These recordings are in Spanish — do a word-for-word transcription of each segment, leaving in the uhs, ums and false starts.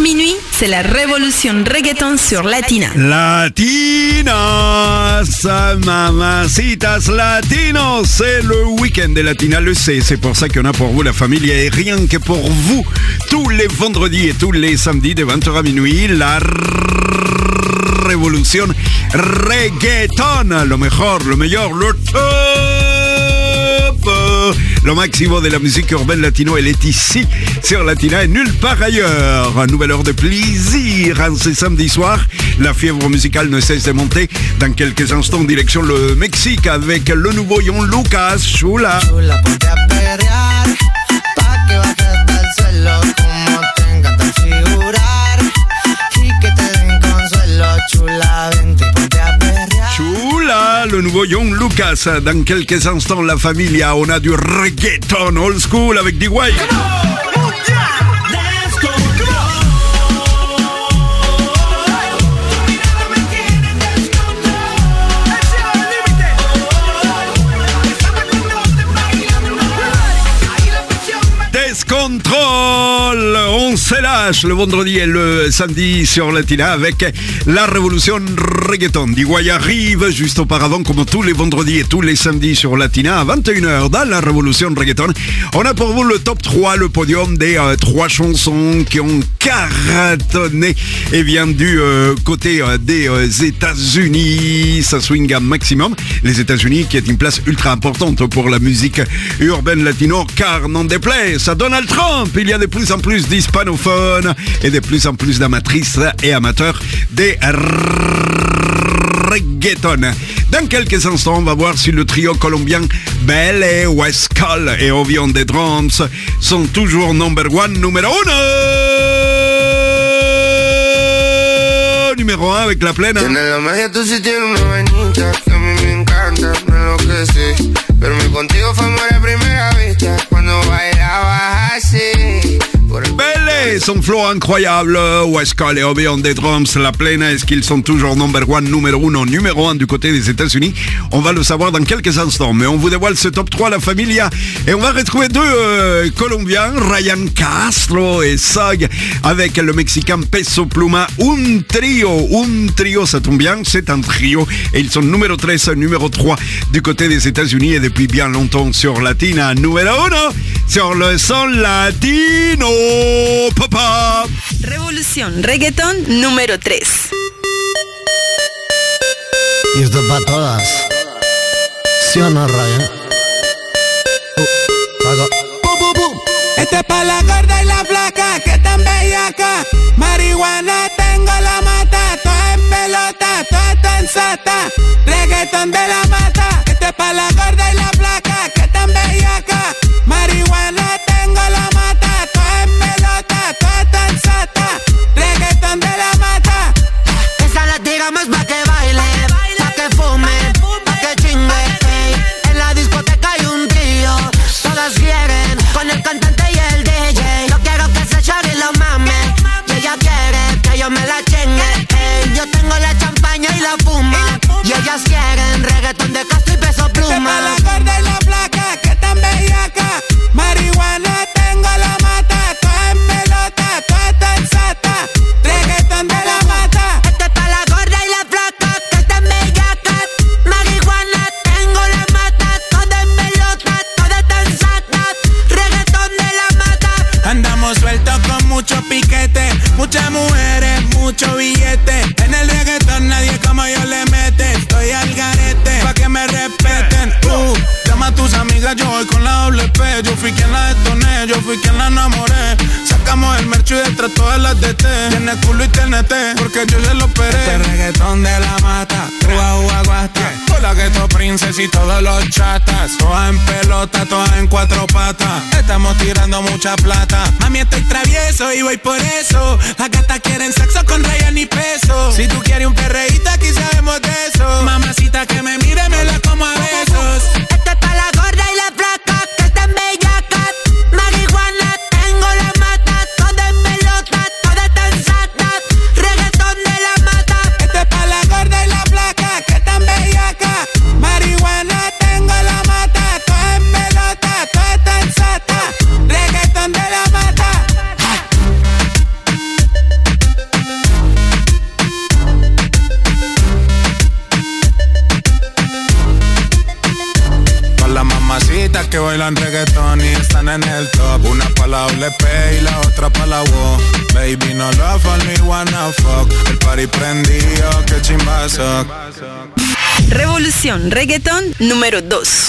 minuit, c'est la révolution reggaeton sur Latina. Latina, mamacitas latinos, c'est le week-end de Latina, le sait. C'est pour ça qu'on a pour vous la famille et rien que pour vous, tous les vendredis et tous les samedis de vingt heures à minuit, la révolution reggaeton, lo mejor, lo meilleur, le top, le maximum de la musique urbaine latino, elle est ici sur Latina et nulle part ailleurs. Une nouvelle heure de plaisir en ce samedi soir. La fièvre musicale ne cesse de monter. Dans quelques instants, direction le Mexique avec le nouveau John Lucas, Chula. Chula, ponte a perrear, pa' que bajes del suelo, como te encanta figurar, y que te den consuelo, chula, vente y ponte a perrear. Chula, le nouveau John Lucas. Dans quelques instants, la familia, on a du reggaeton old school avec D Y. Contrôle, on se lâche le vendredi et le samedi sur Latina avec la révolution reggaeton. D Y arrive juste auparavant, comme tous les vendredis et tous les samedis sur Latina à vingt et une heures dans la révolution reggaeton. On a pour vous le top trois, le podium des euh, trois chansons qui ont cartonné et bien du euh, côté euh, des euh, États-Unis. Ça swing à maximum. Les États-Unis qui est une place ultra importante pour la musique urbaine latino, car n'en déplaise à Donald Trump, il y a de plus en plus d'hispanophones et de plus en plus d'amatrices et amateurs des reggaeton. Dans quelques instants, on va voir si le trio colombien Belle, Wescal et Ovion des Drums sont toujours number one, numéro uno. Numéro un avec la pleine. Tienes la magia, tú sí tienes una vainita que a mí me encanta, me enloquece. Pero mi contigo fue amor a primera vista cuando bailabas así. Belle, son flow incroyable. Wescal et Ovion des Drums, la pleine. Est-ce qu'ils sont toujours number one, numéro uno, numéro un du côté des États-Unis? On va le savoir dans quelques instants. Mais on vous dévoile ce top trois, la familia. Et on va retrouver deux euh, Colombiens, Ryan Castro et Sog, avec le Mexicain Peso Pluma. Un trio, un trio, ça tombe bien, c'est un trio. Et ils sont numéro treize, numéro trois du côté des États-Unis. Et depuis bien longtemps sur Latina, numéro uno, sur le son latino. Papa. Révolution reggaeton número tres. Y esto es para todas. ¿Sí o no, Ryan? Uh, Este es pa' la gorda y la flaca, que tan bellaca. Marihuana tengo la mata, toda en pelota, toda tan sata. Reggaeton de la mata. Este es pa' la gorda y la flaca, que tan bellaca. Marihuana tengo la mata, toda en pelota, toda tan sata. Reggaeton de la mata. Esa la tiramos pa' que baile, pa' que fume, pa' que chingue, ey. En la discoteca hay un tío, todas quieren con el cantante y el D J. Yo quiero que se chore y lo mame, y ella quiere que yo me la chingue, ey. Yo tengo la champaña y la fuma, y ellas quieren reggaetón de Castro y Peso Pluma. Este pa' la gorda y la flaca, que tan bellaca. Marihuana tengo la mata, toda en pelota, toda tan sata. Reggaeton de la mata. Este es pa' la gorda y la flaca, que están bellacas. Marihuana tengo la mata, toda en pelota, toda tan sata. Reggaetón de la mata. Andamos sueltos con mucho piquete, muchas mujeres, mucho billete. En el reggaetón nadie como yo le mete. Estoy al garete, pa' que me respeten. Uh, llama a tus amigas, yo voy con la doble P. Yo fui quien la detoné, yo fui quien la enamoré. Sacamos el merch y detrás todas las de T. Tiene culo y T N T, porque yo se lo operé. Este reggaetón de la mata, ua ua guasta. Hola Ghetto Princess y todos los chatas. Todas en pelota, todas en cuatro patas. Estamos tirando mucha plata. Mami, estoy travieso y voy por eso. Las gatas quieren sexo con Ryan y Peso. Si tú quieres un perreíto, aquí sabemos de eso. Mamacita que me mire, me la como a besos. Este es pa' la gorda y la flaca, que están bellacas. Marihuana tengo la mata, toda en pelota, toda tan sata. Reggaetón de la mata. Este es pa' la gorda y la flaca, que tan bellaca. Marihuana tengo la mata, toda en pelota, toda tan sata. Reggaetón de la mata. chamaquitas que bailan reggaetón y están en el top. Una pa' la doble P y la otra pa' la W. Baby, no love, only wanna fuck. El party prendido, que chimbazo. Revolución Reggaeton número dos.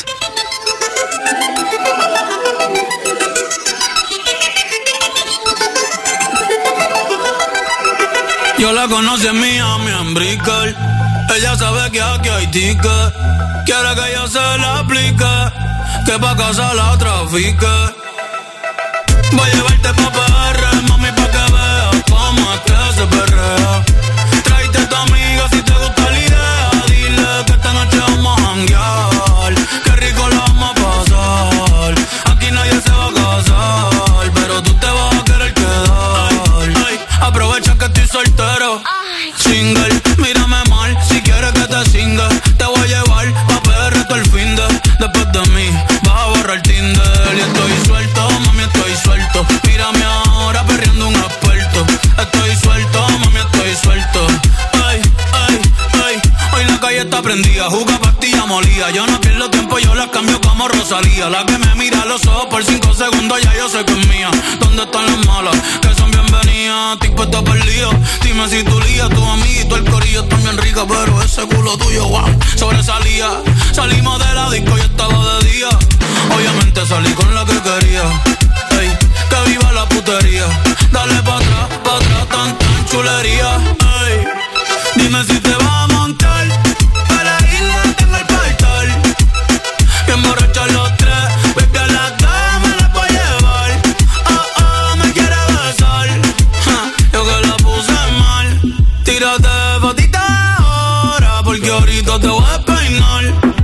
Yo la conocí en Miami, en Brickell. Ella sabe que aquí hay ticket. Quiere que yo se la aplique, que pa' casa la trafique. Voy a llevarte pa' P R, mami, pa' que veas cómo es que se perrea. Tráete a tu amiga si te gusta la idea. Dile que esta noche vamos a janguear. Qué rico la vamos a pasar. Aquí nadie se va a casar, pero tú te vas a querer quedar. Ay, ay, aprovecha que estoy soltero, single, mírame mal, si quieres que te singa. Te voy a llevar pa' P R todo el fin de. Después de mí, vas a borrar Tinder. Y estoy suelto, mami, estoy suelto. Mírame ahora perreando un experto. Estoy suelto, mami, estoy suelto. Ay, ay, ay, hoy la calle está prendida. Juga pastilla molida. Yo no pierdo tiempo, yo la cambio como Rosalía. La que me mira a los ojos por cinco segundos, ya yo sé que es mía. ¿Dónde están las malas? Que son bienvenidas. Estoy puesto perdido. Dime si tu lía, tu amiguito, el corillo está bien rica, pero ese culo tuyo, wow, sobresalía. Salimos de la disco y estaba de día. Obviamente salí con la que quería. Ey, que viva la putería. Dale pa' atrás, pa' atrás, tan, tan chulería. Ey, dime si te vas a montar. Para la isla tengo el portal. Bien borrachos los tres. Baby, a las dos me las voy a llevar. Oh, oh, me quiere besar. Ja, yo que la puse mal. Tírate fotita ahora, porque ahorita te voy a peinar.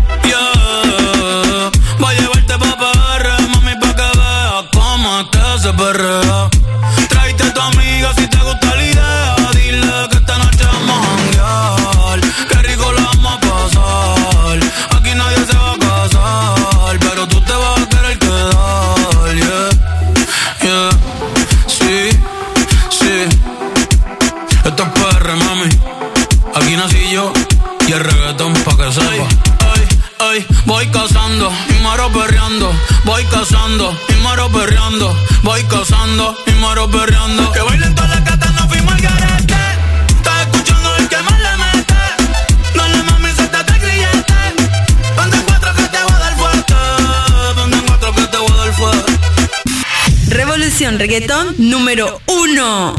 Yeah, voy a llevarte pa' P R, mami, pa' que veas cómo es que se perrea. Tráete a tu amiga si te gusta la idea. Dile que esta noche vamos a janguear. Qué rico la vamos a pasar. Aquí nadie se va a casar, pero tú te vas a querer quedar. Yeah, yeah, sí, sí. Esto es P R, mami. Aquí nací yo y el reggaetón pa' que sepa. Ay, ay, voy cazando y muero perreando. Voy cazando y muero perreando. Voy cazando y muero perreando. Que bailen todas las gatas, nos fuimos al garete. Estás escuchando el que más le mete. Dale, mami, suéltate el grillete. Ponte en cuatro que te voy a dar fuerte. Ponte en cuatro que te voy a dar fuerte. Revolución Reggaeton número uno.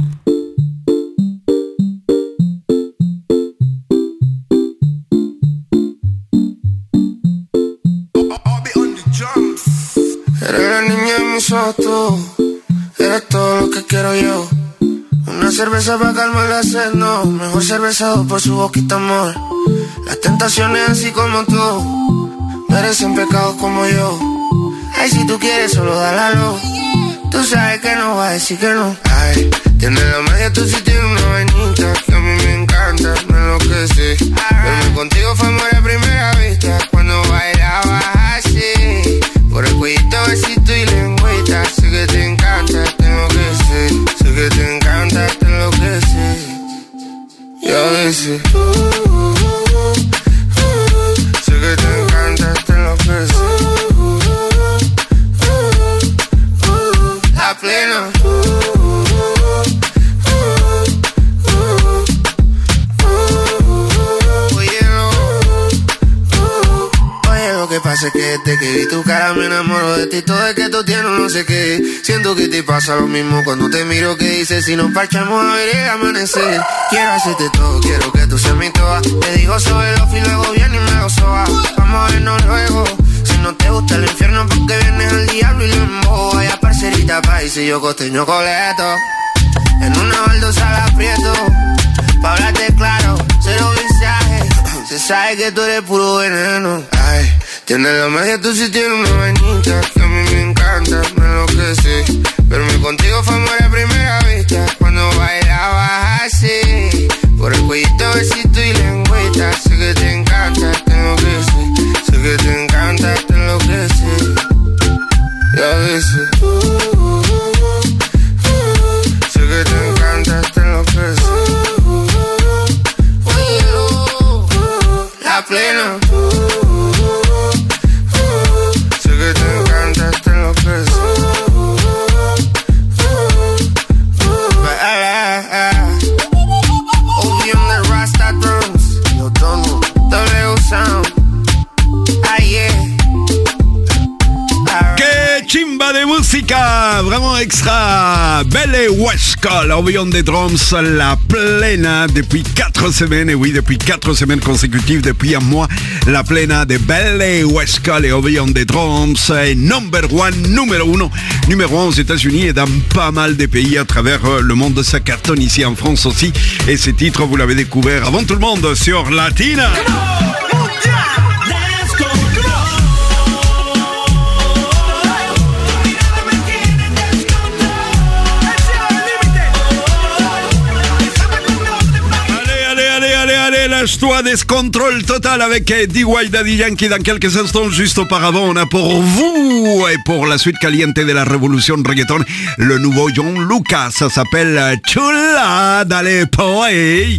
Eres la niña de mis ojos, tú. Eres todo lo que quiero yo. Una cerveza para calmar la sed, no. Mejor cervezado por su boquita, amor. Las tentaciones así como tú merecen pecados como yo. Ay, si tú quieres solo dale la luz. Tú sabes que no va a decir que no. Ay, tienes la magia, tú sí tienes una vainita que a mí me encanta, me enloquece. Verme contigo fue amor a primera vista. Cuando bailabas así, por el cuellito, besito y lengüita. Sé que te encanta, tengo que ser. Sé que te encanta, te enloquece. Y a veces uh, uh, uh, uh, sé que te encanta, te enloquece. Uh, uh, uh, uh, la plena. Uh, uh, uh, uh, uh, oye, no. uh, Oye, lo que pasa es que desde que vi tu cara me enamoro de ti. Todo es que tú tienes no sé qué. Siento que te pasa lo mismo cuando te miro. Que dices si nos parchamos a ver el amanecer. Quiero hacerte todo, quiero que tú seas mi toa. Te digo sobre los y luego viene y me lo soba. Vamos a vernos luego. Si no te gusta el infierno porque vienes al diablo y lo embobo. Vaya parcerita país y yo costeño coleto. En una baldosa la aprieto. Pa' hablarte claro, cero visaje. Se sabe que tú eres puro veneno. Ay, tienes la magia, tú sí tienes una vainita que a mí me encanta, me enloquece. Verme contigo fue amor a primera vista. Cuando bailabas así, por el cuellito, besito y lengüita. Sé que te encanta, tengo que ser. Sé que te encanta, te enloquece. Y a veces uh, uh, uh, uh, sé que te encanta, te enloquece. Uh, uh, uh, uh, la plena. Uh, uh, uh, uh, sé que te Música vraiment extra. Belle Huesca, l'envoyant des drums, la plena depuis quatre semaines. Et oui, depuis quatre semaines consécutives, depuis un mois, la plena de Belle Huesca, les envoyant des drums, est number one, numéro uno, numéro un aux États-Unis et dans pas mal de pays à travers le monde. Ça cartonne ici en France aussi. Et ce titre, vous l'avez découvert avant tout le monde sur Latina. Lâche-toi, Descontrol total avec D Y Daddy Yankee dans quelques instants. Juste auparavant, on a pour vous et pour la suite caliente de la révolution reggaeton le nouveau John Lucas. Ça s'appelle Chula. Dale, poe.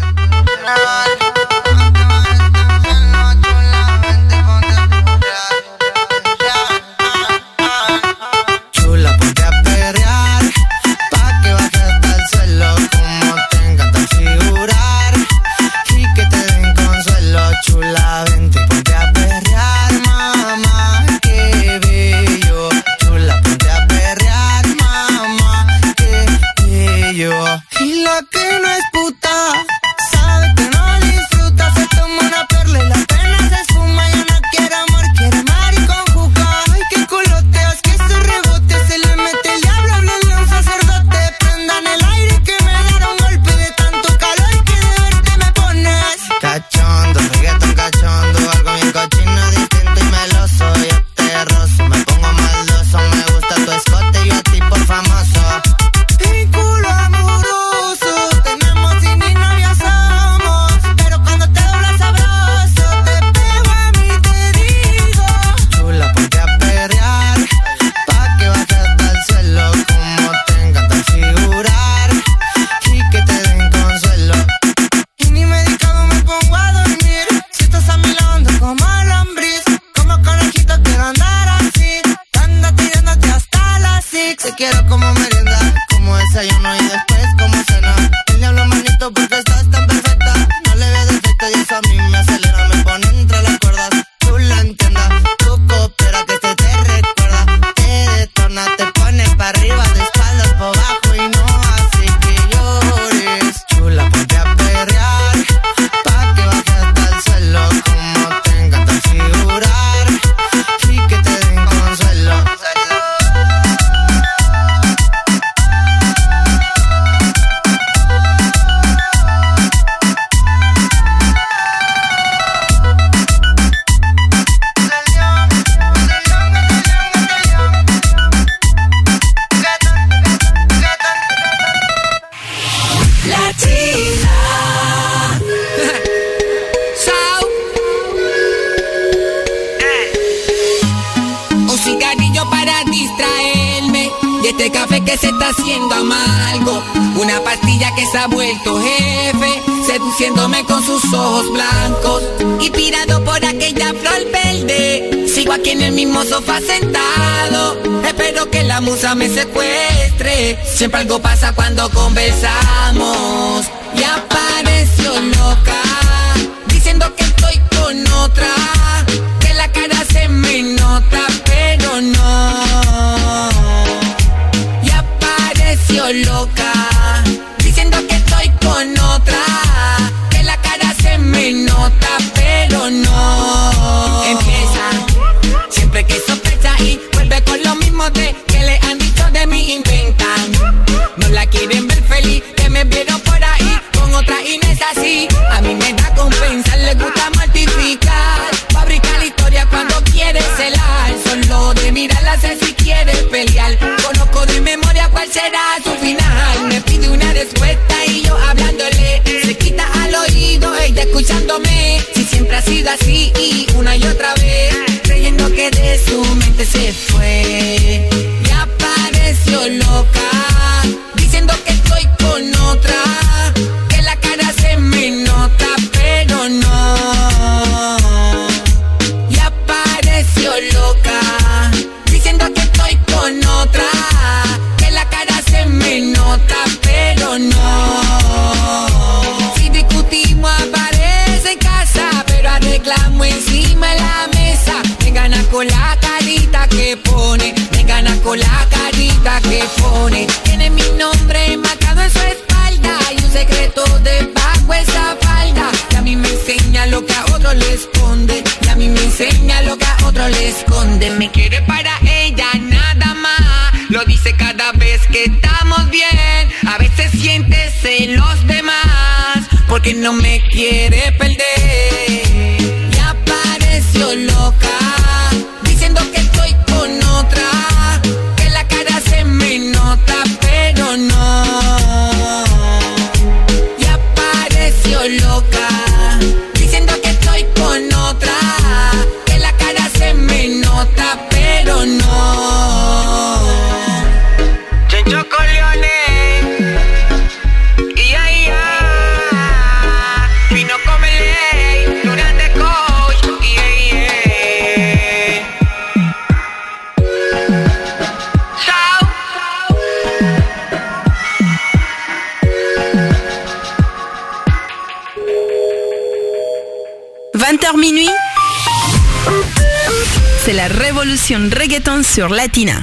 Y la que no es puta sabe que no disfruta. Se toma una perla y la pena se esfuma. Ya no quiere amor, quiere mar y con juca. Ay, qué culoteos, que se rebote. Se le mete el diablo, háblenle a un sacerdote. Prendan el aire que me dará un golpe de tanto calor que de verte me pones cachondo, reggaeton cachondo. Algo bien cochino, distinto y meloso. Yo te rozo, me pongo maldoso. Me gusta tu escote, yo a ti por famoso. Y culo amoroso, tenemos y ni novios somos. Pero cuando te doblas sabroso, te pego a mí, te digo. Chula, ponte a perrear, pa' que baje hasta el suelo. Como te encanta figurar, y que te den consuelo. Y ni medicado me pongo a dormir. Si estás a mi lado ando como lombriz. Como conejito quiero andar así. Anda tirándote hasta las six. Te quiero como merienda, como desayuno y después como cena. El diablo manito porque estás tan perfecta. No le veo defecto y eso a mí me acelera. Me pone entre las cuerdas, tú la entiendas. Tú coopera que este te recuerda. Te detona, te pone para arriba, de espaldas por abajo y no hace que llores. Chula, ponte a perrear, pa' que baje hasta el suelo. Como te encanta figurar, y que te den consuelo. Un cigarrillo para distraerme de este café que se está haciendo amargo. Una pastilla que se ha vuelto jefe, seduciéndome con sus ojos blancos. Inspirado por aquella flor verde, sigo aquí en el mismo sofá sentado. Espero que la musa me secuestre. Siempre algo pasa cuando conversamos. Y apareció loca, diciendo que estoy con otra. Que la cara se me nota, pero no. Y apareció loca, diciendo que estoy con otra. Que la cara se me nota, pero no. Empieza, siempre que sospecha y vuelve con lo mismo de que le han dicho de mí, inventan. No la quieren ver feliz, que me vieron por ahí con otra y no es así. A mí me da con pensar, le gusta mortificar. Fabricar la historia cuando quiere celar. Solo de mirarla sé si quiere pelear. Conozco de memoria cuál será su final. Me pide una respuesta y yo hablándole. Se quita al oído, ella escuchándome. Si siempre ha sido así y una y otra vez, creyendo que de su mente se fue. Y apareció loca, diciendo que estoy con otra. Que la cara se me nota, pero no. Y apareció loca, diciendo que estoy con otra. Que la cara se me nota, pero no. Si discutimos aparece en casa, pero arreglamos encima de la mesa. me gana con la carita que pone, me gana con la carita que pone. Tiene mi nombre marcado en su espalda y un secreto debajo esa falda. Y a mí me enseña lo que a otro le esconde, y a mí me enseña lo que a otro le esconde. Me quiere para ella nada más, lo dice cada vez que estamos bien. A veces siente celos de más, porque no me quiere perder. Y apareció loca, diciendo que estoy con otra, que la cara se me nota, pero no. Y apareció loca, diciendo que estoy con otra, que la cara se me nota, pero no. Chencho Corleone, y ahí ya, vino con ley, durante coach, y ahí chao. vingt heures minuit, c'est la révolution reggaeton sur Latina.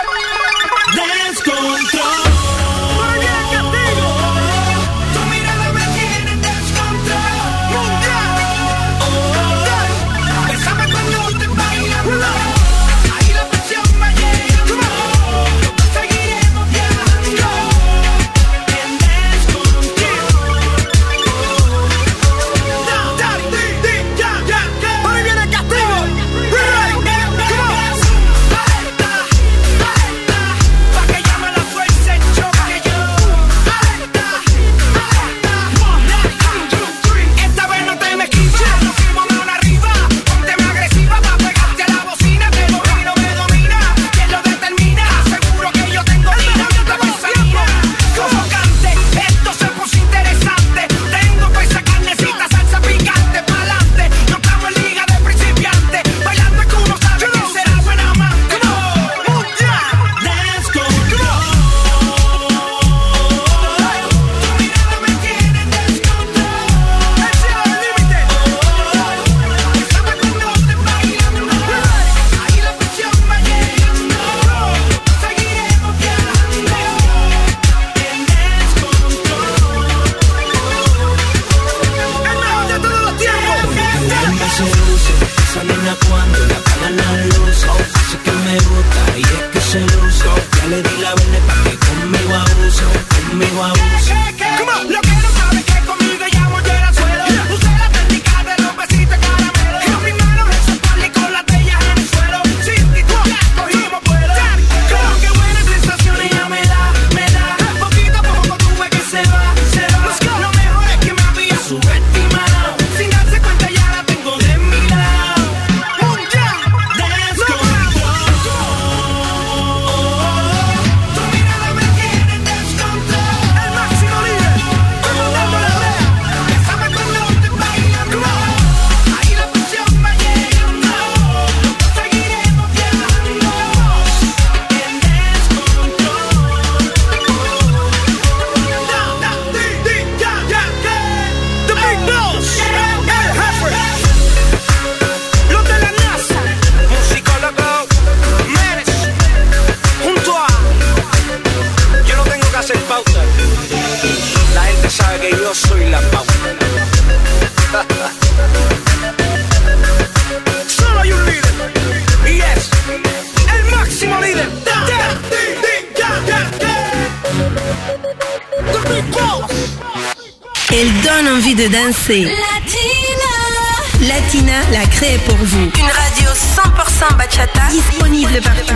Elle donne envie de danser. Latina. Latina l'a créée pour vous. Une radio cent pour cent bachata, disponible partout.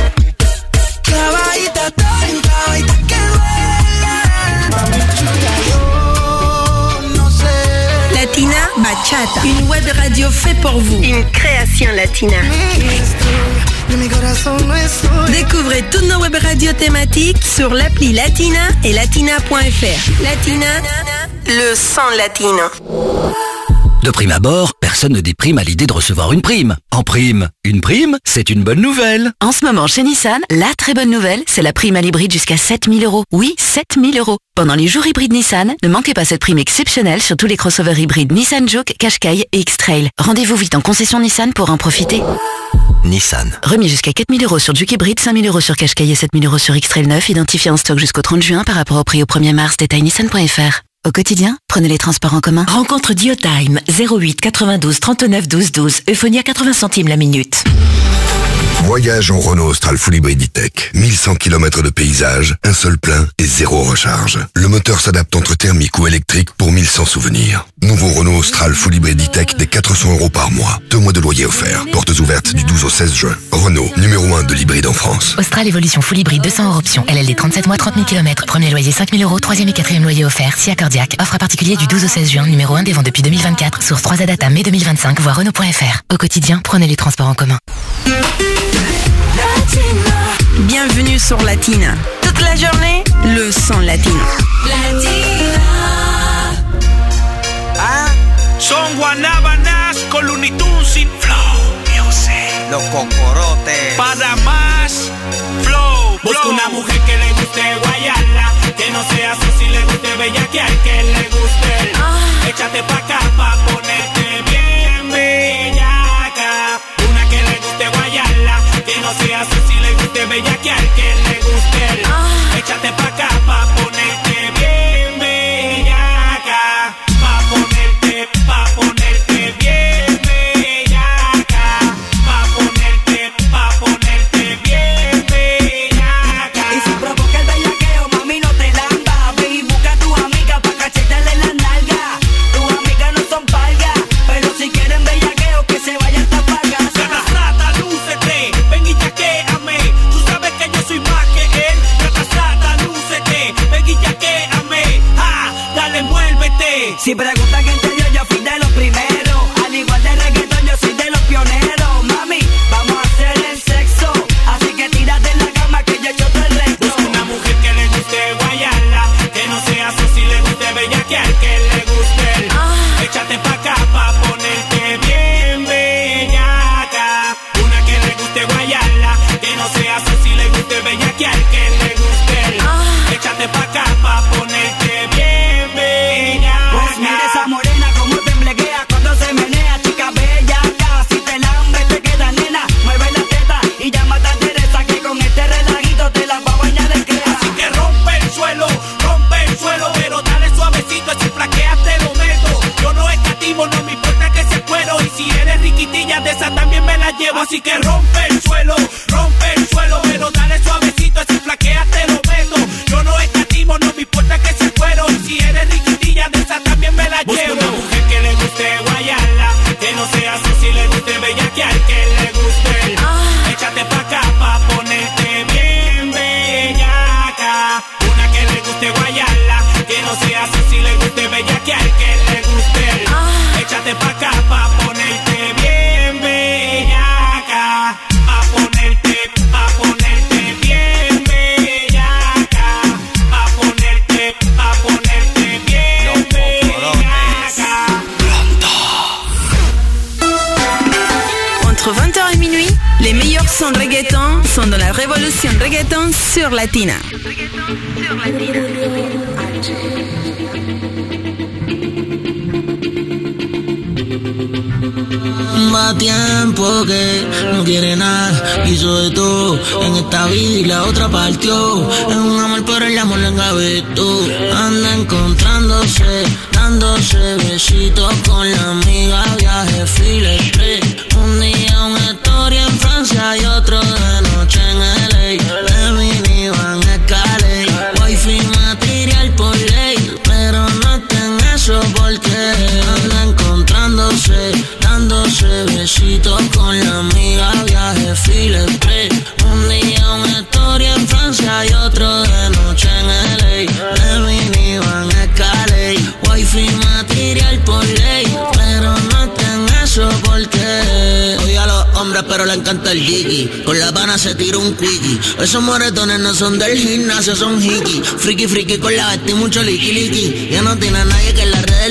Latina Bachata, une web radio faite pour vous. Une création latina. Découvrez toutes nos web radios thématiques sur l'appli Latina et latina point f r. Latina, le son latino. De prime abord, personne ne déprime à l'idée de recevoir une prime. En prime, une prime, c'est une bonne nouvelle. En ce moment, chez Nissan, la très bonne nouvelle, c'est la prime à l'hybride jusqu'à sept mille euros. Oui, sept mille euros. Pendant les jours hybrides Nissan, ne manquez pas cette prime exceptionnelle sur tous les crossovers hybrides Nissan Juke, Qashqai et X-Trail. Rendez-vous vite en concession Nissan pour en profiter. Nissan. Remis jusqu'à quatre mille euros sur Juke hybride, cinq mille euros sur Qashqai et sept mille euros sur X-Trail neuf, identifié en stock jusqu'au trente juin par rapport au prix au premier mars, détail nissan point f r. Au quotidien, prenez les transports en commun. Rencontre Diotime, zéro huit quatre-vingt-douze trente-neuf douze douze, Euphonia quatre-vingts centimes la minute. Voyage en Renault Austral Full Hybrid E-Tech. mille cent kilomètres de paysage, un seul plein et zéro recharge. Le moteur s'adapte entre thermique ou électrique pour mille cent souvenirs. Nouveau Renault Austral Full Hybrid E-Tech des quatre cents euros par mois. Deux mois de loyer offert. Portes ouvertes du douze au seize juin. Renault, numéro un de l'hybride en France. Austral Evolution Full Hybrid deux cents euros option. L L D trente-sept mois, trente mille kilomètres. Premier loyer cinq mille euros. Troisième et quatrième loyer offert. Si accordiaque. Offre à particulier du douze au seize juin. Numéro un des ventes depuis deux mille vingt-quatre. Source trois A Data mai deux mille vingt-cinq. Voir Renault point f r. Au quotidien, prenez les transports en commun. Bienvenue sur Latina. Toute la journée, le son latino. Latina. Ah, son guanábanas con Looney Tunes sin flow music. Los cocorotes. Para más flow. Busca una mujer que le guste guayarla, que no sea así, le guste bellaquear, que le guste. Ah. Échate pa' acá pa' ponerte bien bellaca. Una que le guste guayarla, que no sea así, le guste bellaquear, que le guste. Ah. Échate pa' acá pa' ponerte bien bellaca. Pa' ponerte, pa' ponerte bien bellaca. Pa' ponerte, pa' ponerte bien bellaca. Y si provoca el bellaqueo, mami, no te lamba. Ve y busca a tu amiga pa' cachetarle la nalga. Tus amigas no son palgas, pero si quieren bellaqueo, que se vayan hasta pa' casa. Rata, rata, lúcete, ven y yaquéame. Tú sabes que yo soy más que él. Rata, rata, lúcete, ven y yaquéame. Ja, dale, muélvete. Si preguntan quién te dio, yo fui de los primeros. Al igual de reggaetón, yo soy de los pioneros. Mami, vamos a hacer el sexo, así que tírate en la cama que yo echo todo el resto. Busca una mujer que le guste guayarla, que no sea así, le guste bellaquear, que le guste. Ah. Échate pa' acá pa' ponerte bien bellaca. Una que le guste guayarla, que no sea así, le guste bellaquear, que le guste. Ah. Échate pa' acá pa' ponerte bien bellaca. Pues mira esa morena como te embleguea cuando se menea, chica bellaca. Si te lambe te queda nena, mueve la teta y llama a Teresa que con este relajito te la va a bañar en crema. Así que rompe el suelo, rompe el suelo, pero dale suavecito, si flaqueas te lo meto. Yo no escatimo, no me importa que sea cuero, y si eres riquitilla de esa también me la llevo. Así que rompe el suelo, rompe el suelo, pero dale suavecito, si flaqueas te lo meto. Yo no escatimo, no me importa que sea cuero, y si eres riquitilla de esa también me la llevo. Busca una mujer que le guste guayarla, que no sea así, le guste bellaquear, que le guste. Ah. Échate pa' acá pa' ponerte bien bellaca. Una que le guste guayarla, que no sea así, le guste bellaquear, que le guste. Ah. Échate pa' acá pa' ponerte bien bellaca. Pa' ponerte, pa' ponerte bien bellaca. Pa' ponerte, pa' ponerte bien bellaca. Entre vingt heures et minuit, les meilleurs sons de reggaeton sont dans la révolution reggaeton sur Latina. Va tiempo que no quiere nada, hizo de todo en esta vida y la otra partió. Es un amor pero el amor lo engavetó. Anda encontrándose, dándose besitos con la amiga, viaje, fila, estrés. Un día una historia en Francia y otro de noche en L A. De mini van a Cali, wifi material por ley, pero no estén eso porque anda encontrándose, dándose besitos con la amiga, viaje, fila, express. Un día una historia en Francia y otro de noche en L A. De mini van a Cali, wifi material por ley, pero no estén eso porque odia a los hombres pero le encanta el jiggy. Con la pana se tira un quickie. Esos moretones no son del gimnasio, son hiki. Friki friki con la vesti mucho liqui liqui. Ya no tiene a nadie que en las redes le esconda.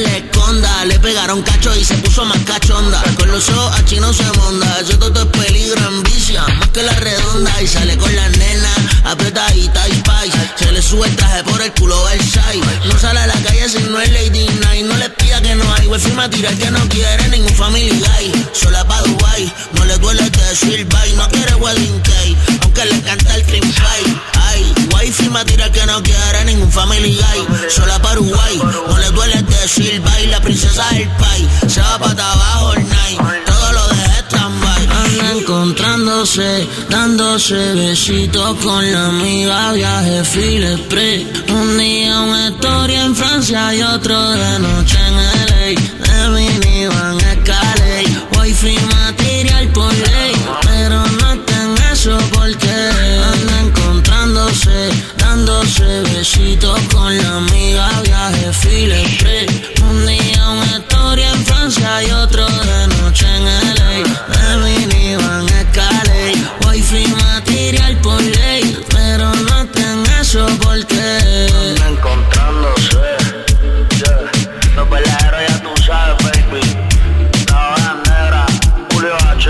onda. Le pegaron cacho y se puso más cachonda. Con los ojos a chino se monda. Eso todo es peligro, envicia, más que la redonda. Y sale con las nenas, apretadita y spice. Se le sube el traje por el culo Versailles. No sale a la calle si no es Lady Night. No le pida que no hay, wifi a tirar que no quiere ningún family guy. Sola pa' Dubai, no le duele decir bye. No quiere wedding cake, aunque le encanta el cream pie. Ay, wifi me tira que no quiere ningún family guy. Sola pa' Uruguay, no le duele decir bye. La princesa del pay, se va pa' abajo all night. Todo lo deje stand-by. Anda encontrándose, dándose besitos con la amiga. Viaje Phil Express. Un día una historia en Francia y otro de noche en L A. De minivan Escalade, wifi material por ley. Pero no está en eso porque anda encontrándose, dándose besitos con la amiga. Viaje Phil Express. Un día una historia en Francia y otro de noche en L A. De minivan Escalade, wifi material por ley. Pero no está en eso porque anda encontrándose. Yeah. Los verdaderos ya tú sabes, baby. La bandera, Julio H.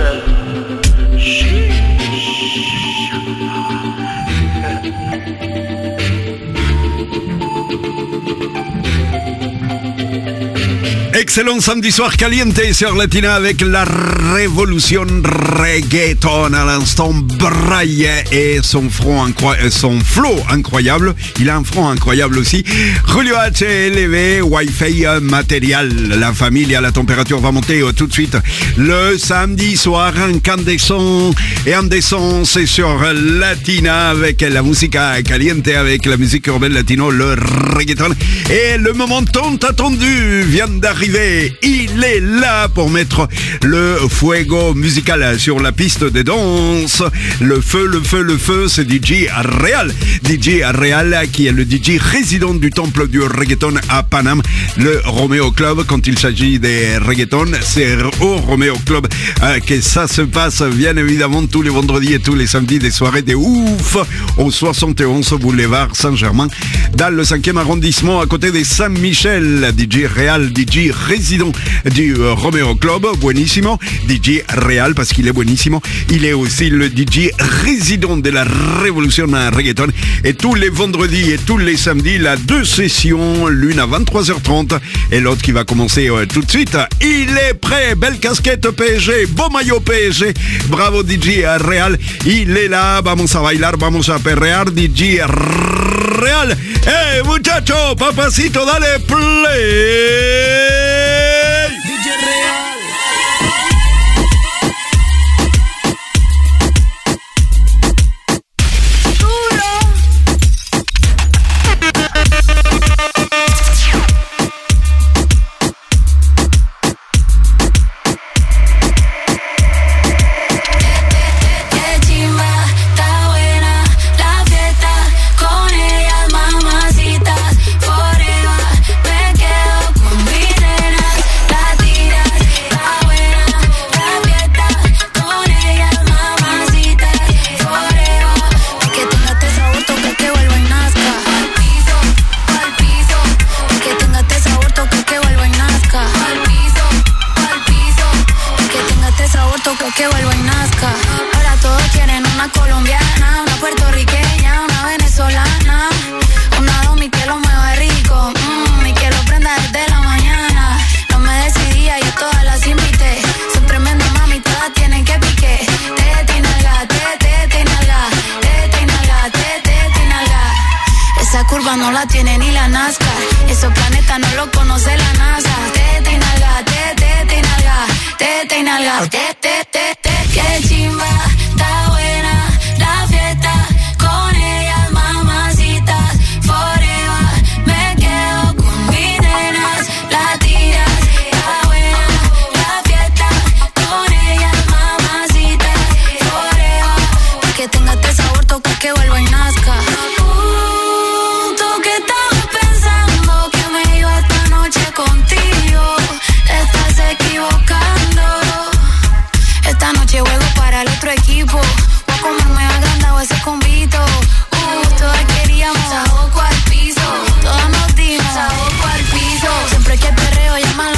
Excellent samedi soir caliente sur Latina avec la révolution reggaeton. À l'instant, Braille et son front incroyable, son flow incroyable. Il a un front incroyable aussi. Julio H élevé, Wi-Fi matériel. La famille à la température va monter tout de suite. Le samedi soir, incandescent et indécent, c'est sur Latina avec la musica caliente, avec la musique urbaine latino, le reggaeton. Et le moment tant attendu vient d'arriver. Il est là pour mettre le fuego musical sur la piste de danse. Le feu, le feu, le feu, c'est D J Real. D J Real qui est le D J résident du temple du reggaeton à Paname, le Romeo Club. Quand il s'agit des reggaeton, c'est au Romeo Club euh, que ça se passe, bien évidemment, tous les vendredis et tous les samedis, des soirées de ouf au soixante et onze boulevard Saint-Germain, dans le cinquième arrondissement, à côté de Saint-Michel. D J Real, D J résident du euh, Romeo Club, buenissimo. D J Real parce qu'il est buenissimo. Il est aussi le D J résident de la révolution reggaeton. Et tous les vendredis et tous les samedis, il a deux sessions, l'une à vingt-trois heures trente et l'autre qui va commencer euh, tout de suite. Il est prêt, belle casquette P S G, beau maillot P S G. Bravo D J Real, il est là, vamos a bailar, vamos a perrear. D J Real, hey muchacho, papacito, dale play. D J Real. Que vuelva y nazca. Ahora todos quieren una colombiana, una puertorriqueña, una venezolana, una domi que lo mueva rico, mmm, y que lo prenda desde la mañana. No me decidía, yo todas las invité. Son tremendas mami, todas tienen que pique. Tete y nalga, tete, tete y nalga, tete y nalga, tete, tete y nalga. Esa curva no la tiene ni la Nazca. Esos planetas no lo conoce la NASA. Tete y nalga, tete, tete y nalga, tete y nalga, tete, tete, tete. Qué chimba, está buena la fiesta. Con ellas mamacitas, forever. Me quedo con mis nenas latinas. Está buena la fiesta. Con ellas mamacitas, forever. Pa' que tenga este sabor, toca que vuelva y nazca. Uh, tú que estabas pensando que me iba esta noche contigo. Te estás equivocando. Esta noche juego para el otro equipo. Voy a comerme agrandado ese convito. Uh, todas queríamos saboco al piso. Todas nos dimos saboco al piso. Siempre que perreo llama a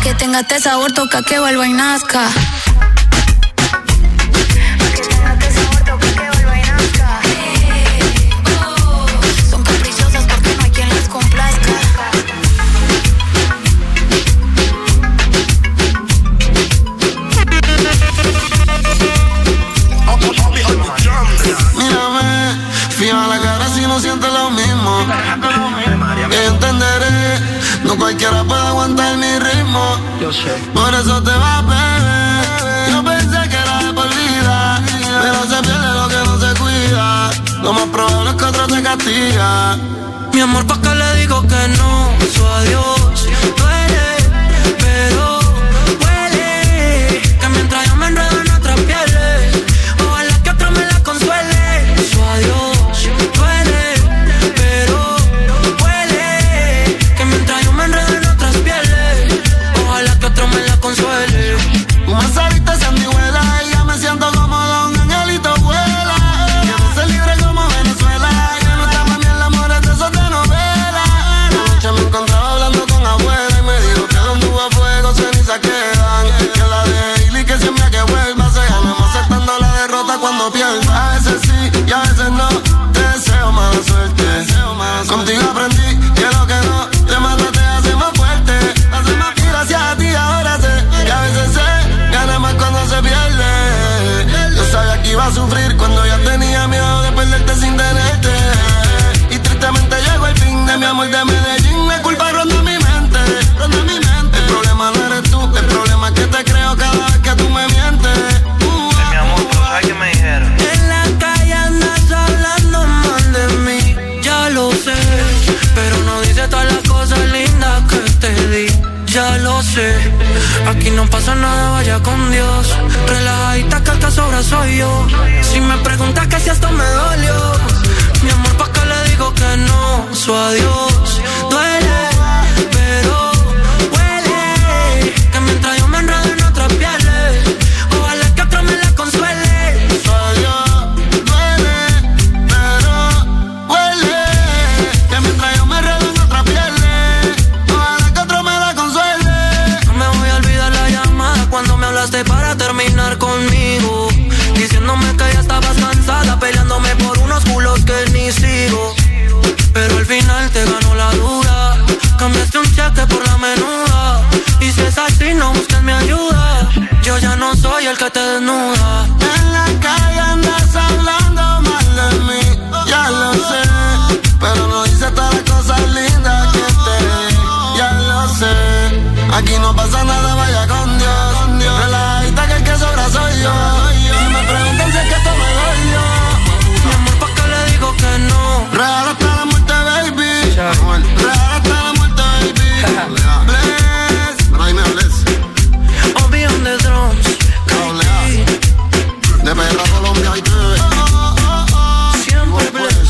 que tenga este sabor, toca que vuelva y nazca. Cualquiera puede aguantar mi ritmo. Yo sé. Por eso te va a beber. Yo pensé que era de por vida, pero se pierde lo que no se cuida. Lo más probable es que otro te castiga. Mi amor, ¿pa' qué le digo que no? Su adiós duele, pero huele. Que mientras yo me enredo en otras pieles, ojalá que otro me la consuele. Su adiós duele, pero huele. Que mientras yo me enredo en otras pieles, ojalá que otro me la consuele. Tú me saliste sandijuela y ya me siento como Don Angelito vuela. Quiero ser libre como Venezuela. Ya no está mami el amor es de esos de novela. Anoche me encontraba hablando con abuela y me dijo que donde hubo fuego cenizas quedan. Que la de Hailey que siempre que vuelva se gana, aceptando la derrota cuando pierda. A veces sí y a veces no. Te deseo mala suerte. Contigo aprendí que lo que no te mata te hace más fuerte. Hace más y gracias a ti ahora sé que a veces se gana más cuando se pierde. Yo sabía que iba a sufrir cuando ya tenía miedo de perderte sin tenerte. Y tristemente llegó el fin de mi amor de Medellín. La culpa ronda mi mente, ronda mi mente. El problema no eres tú, el problema es que te creo cada vez que tú me mientes. Uh, de mi amor, pero ¿sabes qué me dijeron? En la calle andas hablando mal de mí, ya lo sé, pero no dice todas las cosas lindas que te di. Ya lo sé, aquí no pasa nada, vaya con Dios. Relajadita que el que sobra soy yo. Si me preguntas que si esto me dolió, mi amor, ¿pa' qué le digo que no? Su adiós duele, pero huele. Que mientras yo me enredo en otras pieles, ojalá que otro me la consuele. Su adiós duele, pero huele. Que mientras yo me enredo en otras pieles, ojalá que otro me la consuele. No me voy a olvidar la llamada cuando me hablaste para terminar conmigo, diciéndome que ya estabas cansada, peleándome por unos culos que ni sigo. Pero al final te ganó la duda, cambiaste un cheque por la menuda. Y si es así, no busques mi ayuda, yo ya no soy el que te desnuda. En la calle andas hablando mal de mí, ya lo sé, pero no dice todas las cosas lindas que te di, ya lo sé. Aquí no pasa nada, vaya con Dios. Relajadita que el que sobra soy yo. Si me preguntan si es que esto me dolió, mi amor, ¿pa' qué le digo que no? Real hasta la muerte, baby. Real hasta la muerte, baby. Bless, Raime Bless. Obi on the drums. De Perra Colombia y te siempre bless.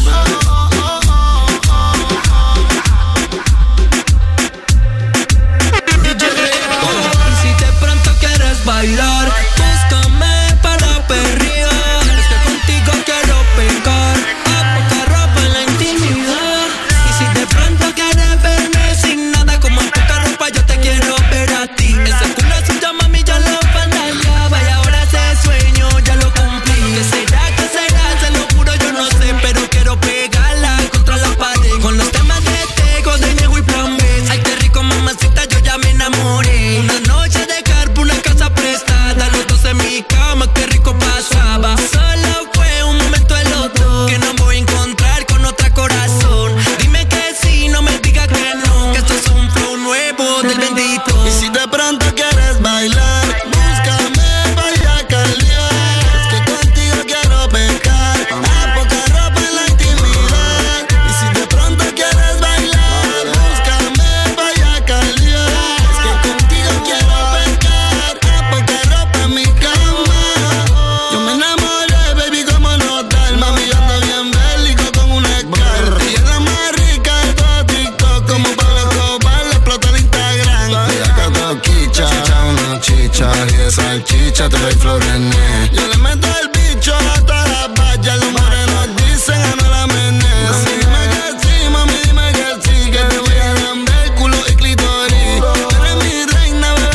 Y si de pronto quieres bailar, búscame para perrear. Es que contigo quiero pecar, a poca ropa en la intimidad. Y si de pronto quieres verme sin nada, como en poca ropa yo te quiero ver a ti. Ese culo suyo, mami, yo lo fantaseaba y ahora ese sueño ya lo cumplí. ¿Qué será, qué será? Se lo juro, yo no sé, pero quiero pegarla contra la pared con los temas de Tego, de Nego y Plan B. Ay, qué rico, mamacita, yo ya me enamoré. Una noche de carpo, una casa prestada, los dos en mi cama, qué rico pasaba. Solo fue un momento el otro, que no voy a encontrar con otra corazón. Dime que sí, no me digas que no, que esto es un flow nuevo del bendito. Y si de pronto quieres bailar, búscame para caldear. Es que contigo quiero pecar, a poca ropa en la intimidad. Y si de pronto quieres bailar, búscame para caldear. Es que contigo quiero pecar, a poca ropa en mi cama. Yo me enamoré, baby, como no tal. Mami, yo ando bien bélico con una Scar. Y es la más rica de todo TikTok, como Pablo Escobar, le explota el Instagram. Mira que todo quicha, una chicha, y de salchicha te doy florene. Yo le meto el bicho a todas las vallas, los morenos dicen a no la menés. Mami, dime que sí, mami, dime que sí, que te voy a lamber culo y clitoris. Eres mi reina, bebé.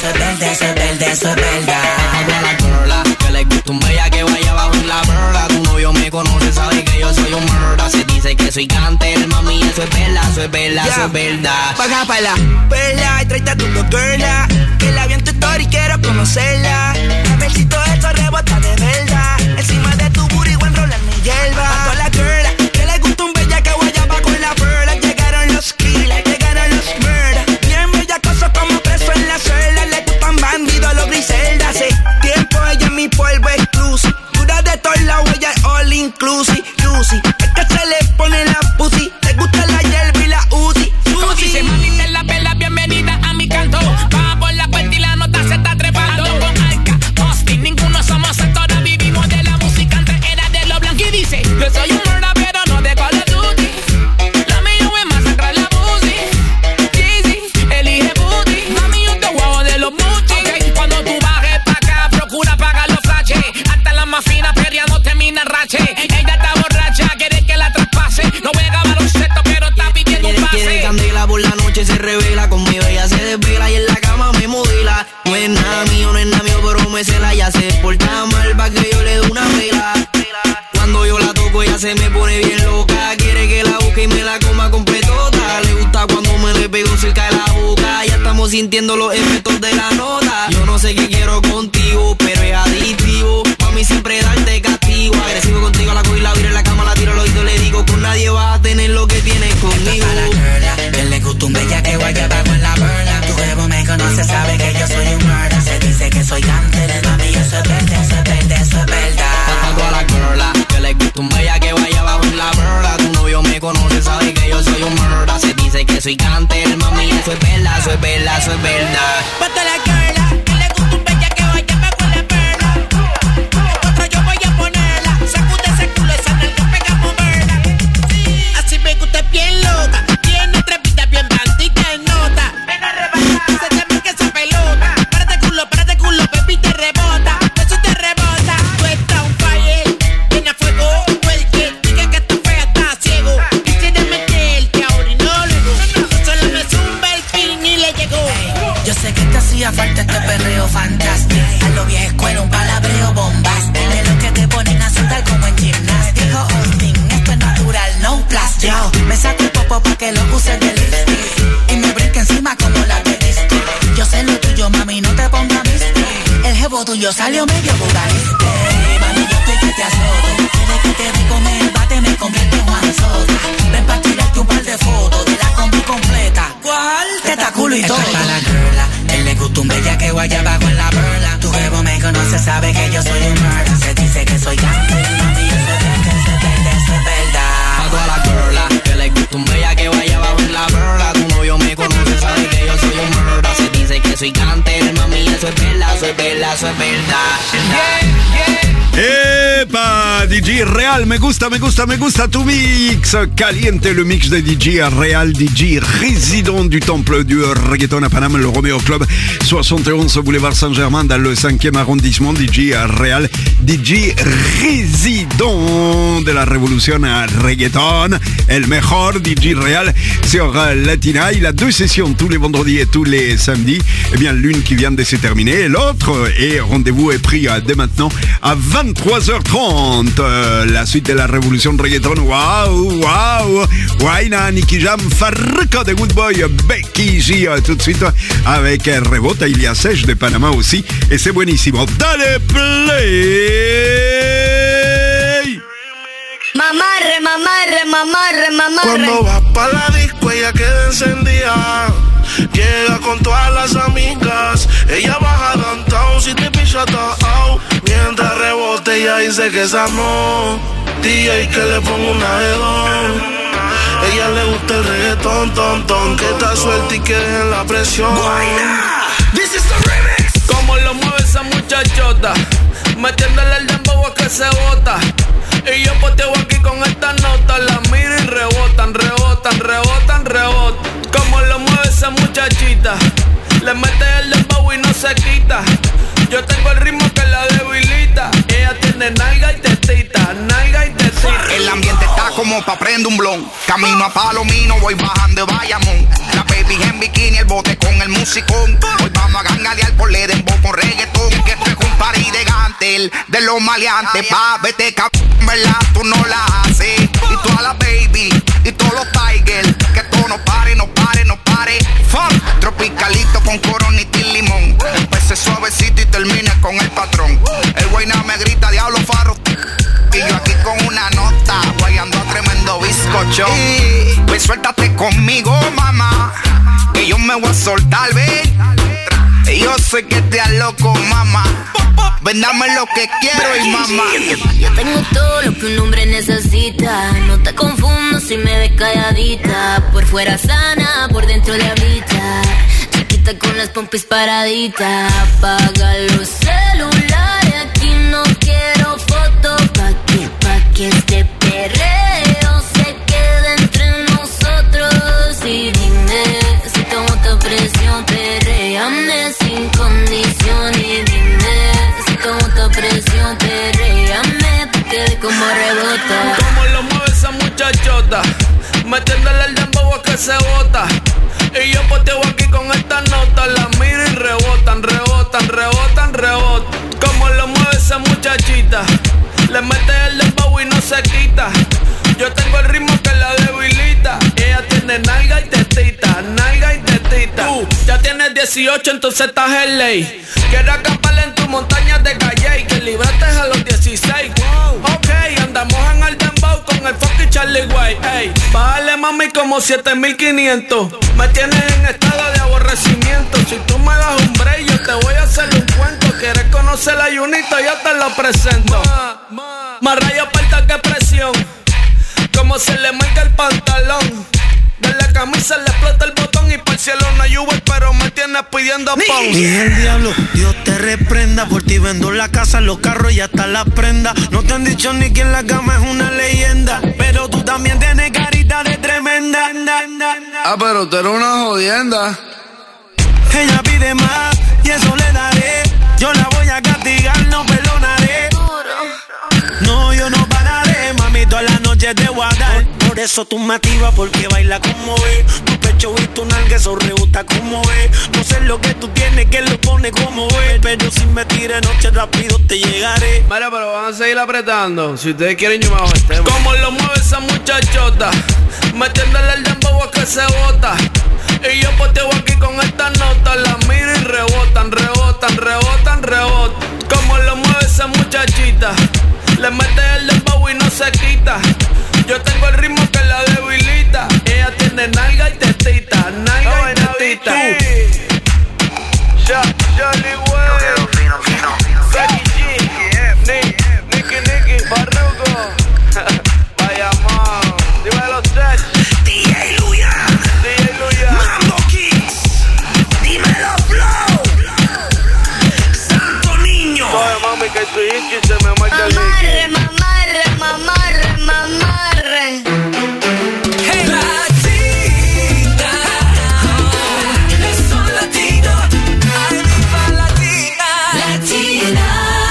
eso es verde, eso es verde, eso es verdad. A la girla que le gusta un bella que vaya bajo en la verga. Tu novio me conoce, sabe que yo soy un murder. Se dice que soy cánter, mami, eso es verdad, eso es verdad, eso es verdad. Paga pa' la perla y tráete a tu girla, que la vi en tu story, quiero conocerla. A ver si todo esto rebota de verdad. Encima de tu booty voy a enrolar mi hierba. A toda la girla que le gusta un bella que vaya bajo en la verga. Llegaron los killers, llegaron los murder. Bien bella cosa como preso en la celda. Le gustan bandidos los griselda. Hace tiempo ella es mi polvo exclusive. Dura de todos lados, ella es all inclusive. Juicy, es que se le pone la pussy. Le gusta la hierba y la Uzi. Como dice mamita en la vela, bienvenida a mi canto. Va por la puerta y la nota se está trepando. Con Alca, Austin, ninguno somos actores. Vivimos de la música, antes era de lo blanco. Y dice, yo soy un murder pero no de Call of Duty. Lo mío es masacrar la pussy. Jeezy, elige booty. Mami, yo te guapo de los muchis. Okay, cuando tú bajes pa' acá, procura pagar los flashes. Hasta la más fina perreando termina rache. Ella está borracha, quiere que la traspase. No juega baloncesto, pero está pidiendo un pase. Quiere candela por la noche, se revela conmigo, ella se desvela y en la cama me modela. No es nada mío, no es nada mío, pero me cela. Ya se porta mal pa' que yo le dé una vela. Cuando yo la toco ella se me pone bien loca. Quiere que la busque y me la coma completota. Le gusta cuando me le pego cerca de la boca. Ya estamos sintiendo los efectos de la nota. Yo no sé qué quiero contigo, pero es adictivo. Mami, siempre darte castigo. Agresivo contigo, la cojo y la viro en la cama, la tiro al oído. Le digo, con nadie vas a tener lo que tienes conmigo. A la girla, que le gusta un bella que vaya bajo en la verga. Tu huevo me conoce, sabe que yo soy un murder. Se dice que soy cáncer, mami, eso es verde, eso es verde, eso es verdad. A la girla, que le gusta un bella que vaya bajo en la verga. Tu novio me conoce, sabe que yo soy un murder. Se dice que soy cáncer, mami, eso es verdad, eso es verdad, eso es verdad. Pata la girla, que le gusta un bella que vaya bajo en la verga. Otra yo voy a ponerla, sacude ese culo, esa nalga pega a moverla. Así me gusta bien loca, tiene tres vidas bien bandita en nota. Ven a rebajar, se te marca esa pelota. Párate culo, párate culo, baby, te rebota. Eso te rebota, tú estás un fire, viene a fuego. Tú el que diga que estás fea, está ciego. Quisiera meterte ahora y no luego. Solo me zumba el pin y le llegó. Yo sé que te hacía falta este perreo fantástico. A lo vieja escuela, un palabreo bombástico. De los que te ponen a saltar como en gimnástico. Austin, esto es natural, no plástico. Yo me saco el popo pa' que lo uses de lipstick y me brinque encima como la de disco. Yo sé lo tuyo, mami, no te pongas misty. El jevo tuyo salió medio buralista. Mami, yo estoy que te azoto. Quieres que te dé comer, bate, me convierte en Juan Soto. Ven pa' tirarte un par de fotos de la combi completa. ¿Cuál? Teta, culo y todo. Esto es pa' la girla, él le gusta un bella que vaya bajo en la verla. Tu jevo me conoce, sabe que yo soy un murder. Se dice que soy cáncer, mami, eso es verde, eso es verde, eso es verdad. A toda la girla, que le gusta un bella que vaya bajo en la verga. Tu novio me conoce, sabe que yo soy un murder. Se dice que soy cáncer, mami, eso es verdad, eso es verdad, eso es verdad. Epa, D J Real, me gusta, me gusta, me gusta tu mix. Caliente, le mix de D J Real, D J résident du temple du reggaeton à Paname, le Romeo Club, soixante et onze boulevard Saint-Germain, dans le cinquième arrondissement. D J Real, D J résident de la révolution reggaeton, el mejor D J Real sur Latina. Il a deux sessions tous les vendredis et tous les samedis. Eh bien, l'une qui vient de se terminer et l'autre, et rendez-vous est pris dès maintenant à vingt-trois heures trente. Euh, la suite de la révolution reggaeton. Waouh, waouh. Waina, Nicky Jam, Farruko de Good Boy, Becky G, euh, tout de suite avec Rebota. Il y a Sèche de Panama aussi. Et c'est buenísimo. Dale play. Mamarre, mamarre, mamarre, mamarre. Cuando vas pa' la disco ella queda encendida. Llega con todas las amigas. Ella baja downtown si te picha down. Mientras rebote ella dice que esa no. D J que le pongo una hedón. Ella le gusta el reggaetón, ton, ton. Que está suelta y que dejen la presión. This is the remix. Como lo mueve esa muchachota, metiéndole el dembow a que se bota. Y yo poteo aquí con esta nota. La miro y rebotan, rebotan, rebotan, rebotan. Como lo mueve esa muchachita, le mete el dembow y no se quita. Yo tengo el ritmo que la debilita. Ella tiene nalga y tetita, nalga y tetita. El ambiente está como pa' prender un blon. Camino a Palomino, voy bajando de Bayamón. La baby en bikini, el bote con el musicón. Hoy vamos a gangadear los maleantes, pa, vete cabrón, verdad, tú no la haces. Y toda la baby, y todos los tigers, que todo no pare, no pare, no pare. Fuck, tropicalito con coronita y limón. Empecé suavecito y terminé con el patrón. El guayna me grita, diablo farro. Y yo aquí con una nota, guayando a tremendo bizcocho. Y pues suéltate conmigo, mamá, que yo me voy a soltar, ven. Yo sé que te loco, mamá. Ven, dame lo que quiero y mamá. Yo tengo todo lo que un hombre necesita. No te confundo si me ves calladita. Por fuera sana, por dentro diablita. Chiquita con las pompis paraditas. Apaga los celulares, aquí no quiero fotos. Pa' que, pa' que este perreo se quede entre nosotros. Y dime si tomo tu presión, perréame sin condición. Y dime si tomo tu presión, perréame, pa' que ve como rebota. Como lo mueve esa muchachota, metiéndole el dembow a que se bota. Y yo poteo aquí con esta nota, la miro y rebotan, rebotan, rebotan, rebotan. Como lo mueve esa muchachita, le mete el dembow y no se quita. Yo tengo el ritmo que la debilita. Ella tiene nalga y tetita, nalga y tetita. Tú ya tienes dieciocho, entonces estás en ley. Quiero acampar en tu montaña de calle, que libraste a los dieciséis. Ok, andamos en el dembow con el fucking Charlie Way. Ey, bájale mami como siete mil quinientos. Me tienes en estado de aborrecimiento. Si tú me das un break, yo te voy a hacer un cuento. Quieres conocer a Junito, yo te lo presento. Más rayo parta que presión, como se le marca el pantalón. De la camisa le explota el botón y para el cielo no hay Uber, pero me tienes pidiendo pause. Y el diablo, Dios te reprenda. Por ti vendo la casa, los carros y hasta la prenda. No te han dicho ni que en la cama es una leyenda, pero tú también tienes carita de tremenda. Ah, pero tú eres una jodienda. Ella pide más y eso le daré. Yo la voy a castigar, no perdonaré. No, yo no pararé, mami, toda la noche te voy a dar. Por eso tú me activas, porque baila como es. Tu pecho y tu nalga, eso rebota como es. No sé lo que tú tienes, que lo pone como es. Pero si me tires noche rápido te llegaré. Mira, pero van a seguir apretando. Si ustedes quieren, yo me bajo el tema. Como lo mueve esa muchachota, metiéndole el dembow a que se bota. Y yo poteo aquí con esta nota, la miro y rebotan, rebotan, rebotan, rebotan. Como lo mueve esa muchachita, le mete el dembow y no se quita. Yo tengo el ritmo que la debilita. Ella tiene nalga y tetita, nalga y tetita. Charlie Way, Becky G, Nicky Nicky, Barrugo, Bayamón, dímelo Sech, D J Luya, D J Luya, Mambo Kings, dímelo Flow, Santo Niño. Oye mami que tu hinchi se me marca el Mamarre, mamarre, mamarre, mamarre. Hey, Latina, eso latino, alma latina, latina.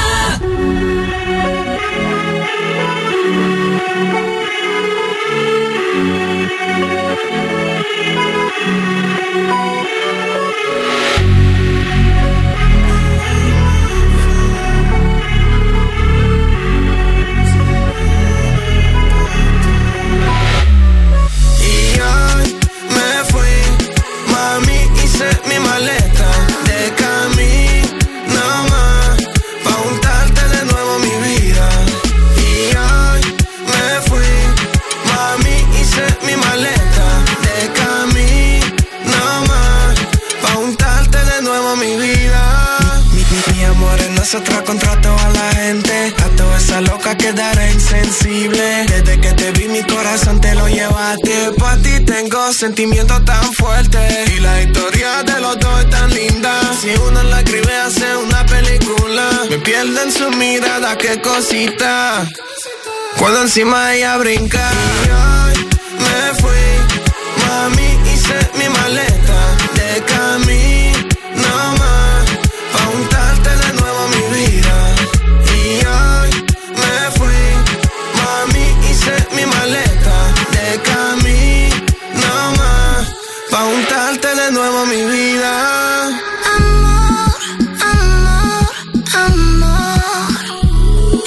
Mi maleta de camino más pa' untarte de nuevo mi vida. Y hoy me fui, mami, hice mi maleta de camino más pa' untarte de nuevo mi vida. Mi, mi, mi amor es nosotros contra toda la gente. A toda esa loca quedará insensible. Desde que te vi mi corazón te lo llevaste. Pa' ti tengo sentimientos tan fuertes y la historia de los dos es tan linda. Si uno la escribe hace una película. Me pierdo en su mirada, qué cosita. Cuando encima ella brinca. Y hoy me fui, mami, hice mi maleta de camino más pa' untarte de nuevo mi vida. Y hoy me fui, mami, hice mi maleta de camino más pa' untarte de nuevo mi vida. Amor, amor, amor.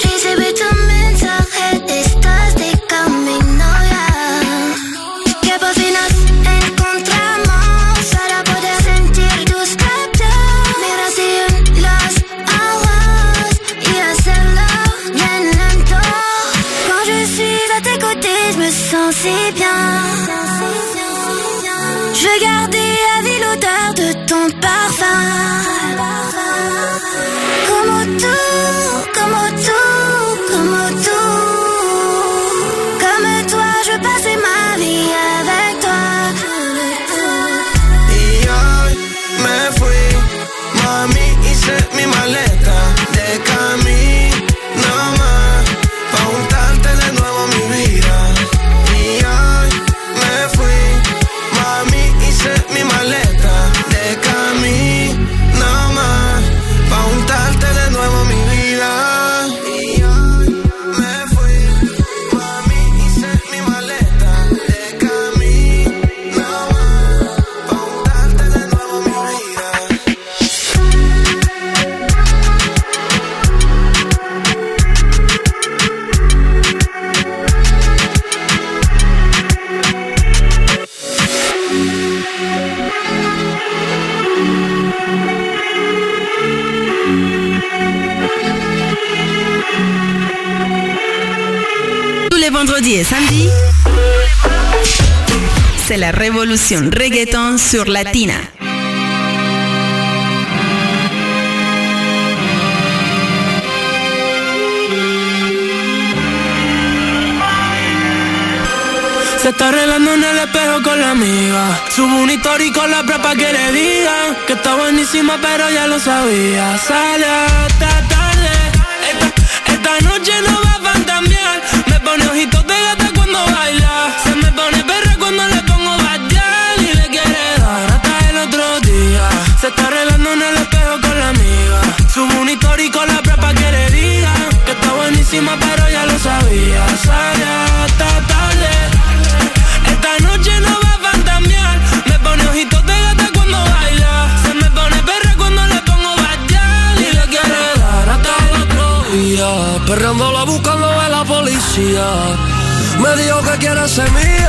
vendredis et samedis, c'est la révolution reggaeton sur Latina. Se está arreglando en el espejo con la amiga. Subo un story con la prepa que le digan que está buenísima pero ya lo sabía. Sale hasta tarde. Esta, esta noche no va a fantamear. Me pone ojitos de gata cuando baila. Se me pone perra cuando le pongo bailar y le quiere dar hasta el otro día. Se está arreglando en el espejo con la amiga. Subo un story con la prepa que le digan que está buenísima pero ya lo sabía. Sale hasta tarde. Esta noche no va a fantamear. Me pone ojitos de gata cuando baila. Se me pone perra cuando le pongo bailar y le quiere dar hasta el otro día. Perreándola buscando a la policía. Me dijo que quiere ser mía.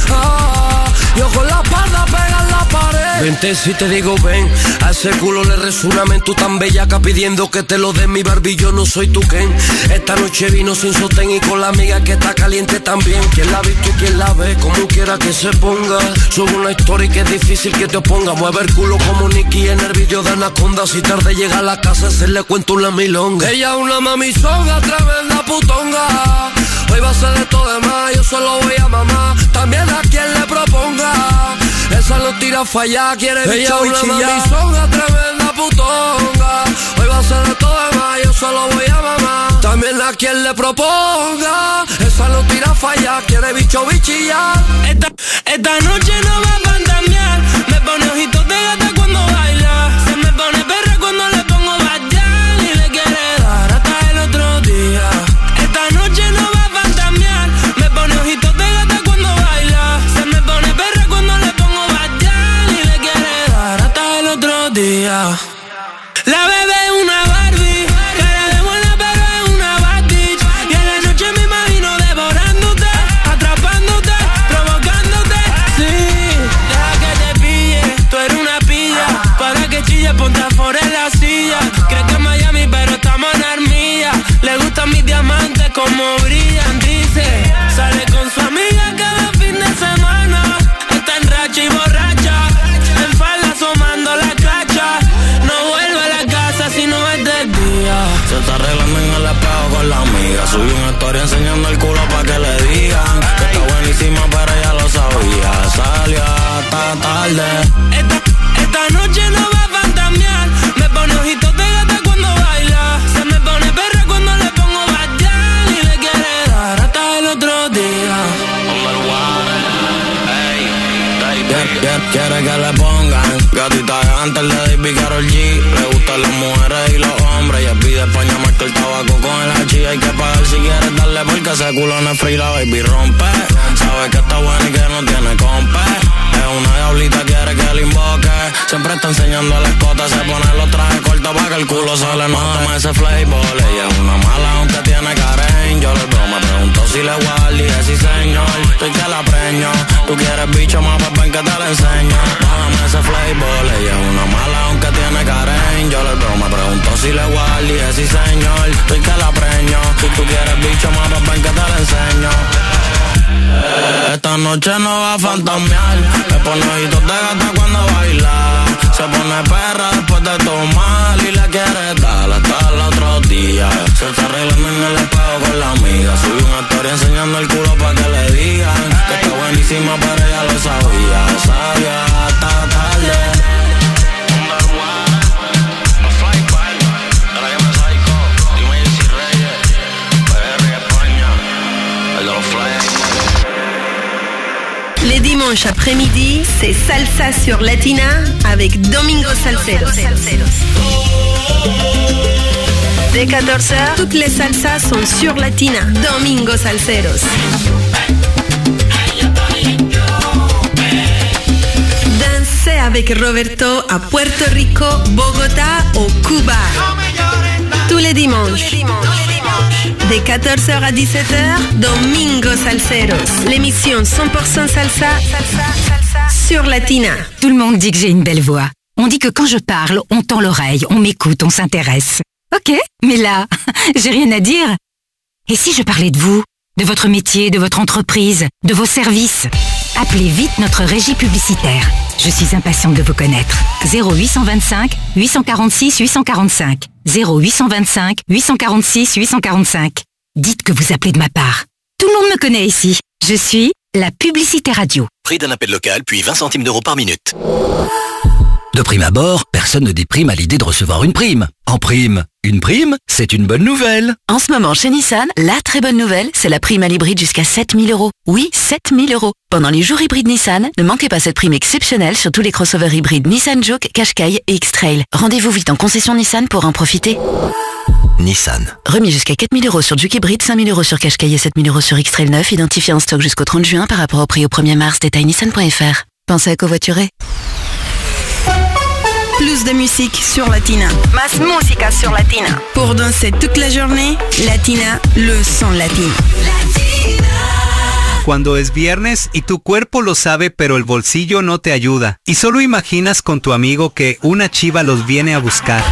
Ah, yo con la espalda pega en la pared. Vente si te digo ven. A ese culo le resuena men. Tú tan bellaca pidiendo que te lo den mi Barbie. Yo no soy tu Ken. Esta noche vino sin sostén y con la amiga que está caliente también. ¿Quién la ha visto y quién la ve? Como quiera que se ponga. Subo una historia que es difícil que te oponga. Mueve el culo como Nicky en el vídeo de Anaconda. Si tarde llega a la casa se le cuento una milonga. Ella es una mamizonga, tremenda putonga. Hoy va a ser de todo de más, yo solo voy a mamá. También a quien le proponga. Esa no tira falla, quiere bicho y chillar. Ella es una mamizonga, tremenda putonga. Hoy va a ser de todo de más, yo solo voy a mamá. También a quien le proponga. Esa no tira falla, quiere bicho bichillar. Esta, esta noche no va a fantamear. Me pone ojitos de gata cuando baila. Se me pone perra cuando le pongo bailar y le quiere dar hasta el otro día. Esta noche no va a fantamear. Me pone ojitos de gata cuando baila. Se me pone perra cuando le pongo bailar y le quiere dar hasta el otro día. La bebé es una Barbie, cara de buena pero es una bad bitch. Y en la noche me imagino devorándote, atrapándote, provocándote. Sí, deja que te pille, tú eres una pilla. Para que chille ponte afuera en la silla. Cree que es Miami pero estamos en Armilla. Le gustan mis diamantes como brillan, dice. Sale con su amiga cada fin de semana. Está en racha y borracha, en falda asomando la cacha. No vuelve a la casa si no es de día. Se está arreglando en el espejo con la amiga. Subí una historia enseñando el culo pa' que le digan que está buenísima pero ella lo sabía. Salió hasta tarde. Esta, esta noche no va a fantamear. Me pone ojitos de gata cuando baila. Se me pone perra cuando le pongo bailar y le quiere dar hasta el otro día. Quiere que le pongan gatita antes de David Karol G. Le gustan las mujeres y los hombres. Ella pide España, marca el tabaco con el hachi. Hay que pagar si quieres darle porque ese culo no es free. La baby rompe. Sabe que está buena y que no tiene compa. Es una diablita, quiere que le invoque. Siempre está enseñando el escote. Se pone los trajes cortos para que el culo se le note. Toma ese flavor. Ella es una mala aunque tiene caren. Yo le veo, me pregunto si le guardi. Y sí señor, estoy que la preño. Tú quieres bicho más, pues ven que te la enseño. Dame ese flavor. Ella es una mala aunque tiene caren. Yo le veo, me pregunto si le guardi. Y sí señor, estoy que la preño. Si tú quieres bicho más, pues ven que te la enseño. Esta noche no va a fantamear. Me pone ojitos de gata cuando baila. Se pone perra después de tomar y le quiere dar hasta el otro día. Se está arreglando en el espejo con la amiga. Subí una historia enseñando el culo pa' que le digan que está buenísima pero ella lo sabía. Sabía hasta tarde. Les dimanches après-midi, c'est Salsa sur Latina avec Domingo Salceros. Dès quatorze heures, toutes les salsas sont sur Latina. Domingo Salceros. Dansez avec Roberto à Puerto Rico, Bogotá ou Cuba. Tous les dimanches. De quatorze heures à dix-sept heures, Domingo Salceros. L'émission cent pour cent salsa, salsa, salsa sur Latina. Tout le monde dit que j'ai une belle voix. On dit que quand je parle, on tend l'oreille, on m'écoute, on s'intéresse. Ok, mais là, j'ai rien à dire. Et si je parlais de vous ? de votre métier, de votre entreprise, de vos services. Appelez vite notre régie publicitaire. Je suis impatiente de vous connaître. zéro huit cent vingt-cinq, huit cent quarante-six, huit cent quarante-cinq. zéro huit cent vingt-cinq, huit cent quarante-six, huit cent quarante-cinq. Dites que vous appelez de ma part. Tout le monde me connaît ici. Je suis la publicité radio. Prix d'un appel local, puis vingt centimes d'euros par minute. De prime abord, personne ne déprime à l'idée de recevoir une prime. En prime, une prime, c'est une bonne nouvelle. En ce moment, chez Nissan, la très bonne nouvelle, c'est la prime à l'hybride jusqu'à sept mille euros. Oui, sept mille euros. Pendant les jours hybrides Nissan, ne manquez pas cette prime exceptionnelle sur tous les crossovers hybrides Nissan Juke, Qashqai et X-Trail. Rendez-vous vite en concession Nissan pour en profiter. Nissan. Remis jusqu'à quatre mille euros sur Juke hybride, cinq mille euros sur Qashqai et sept mille euros sur X-Trail neuf, identifié en stock jusqu'au trente juin par rapport au prix au premier mars. Détail nissan point f r. Pensez à covoiturer. Plus de musique sur Latina. Más música sur Latina. Pour danser toute la journée, Latina, le son latino. Cuando es viernes y tu cuerpo lo sabe pero el bolsillo no te ayuda. Y solo imaginas con tu amigo que una chiva los viene a buscar.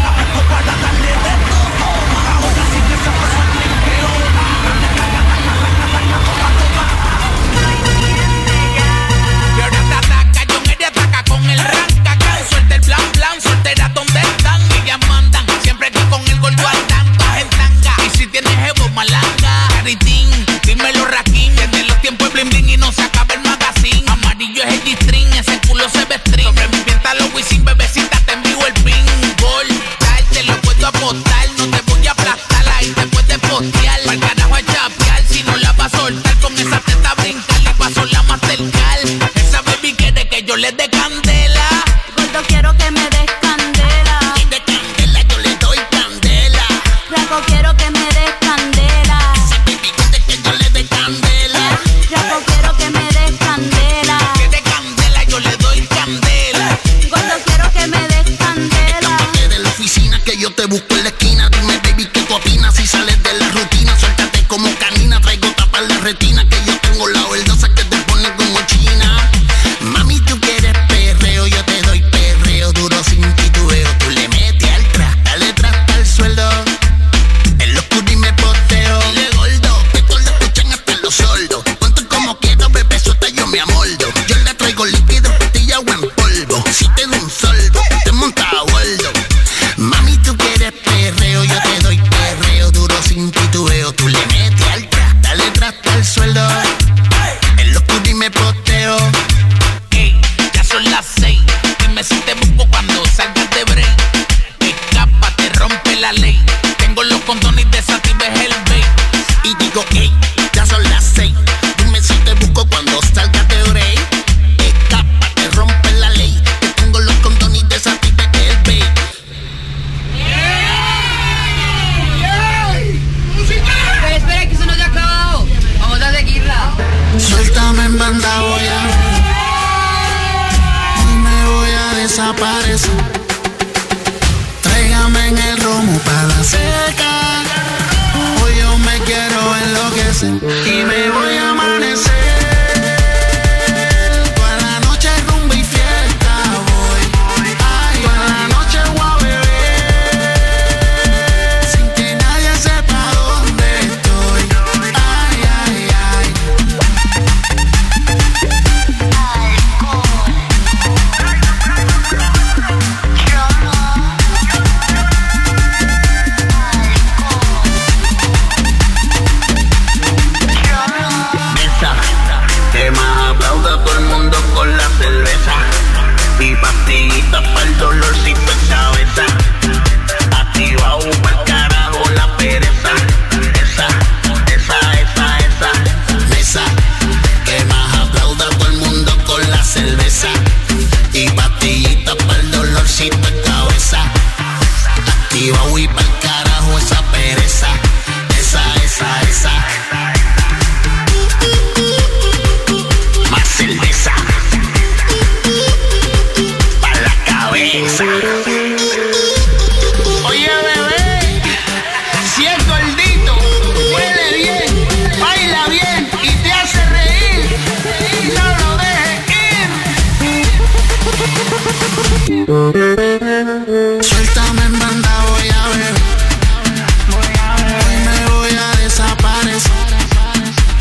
Suéltame en banda, voy a ver. Hoy me voy a desaparecer.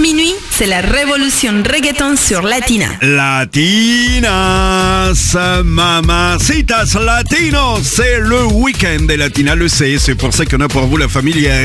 minuit, c'est la révolution reggaeton sur Latina. Latinas, mamacitas latinos, c'est le week-end des Latinas, le C, c'est pour ça qu'on a pour vous la famille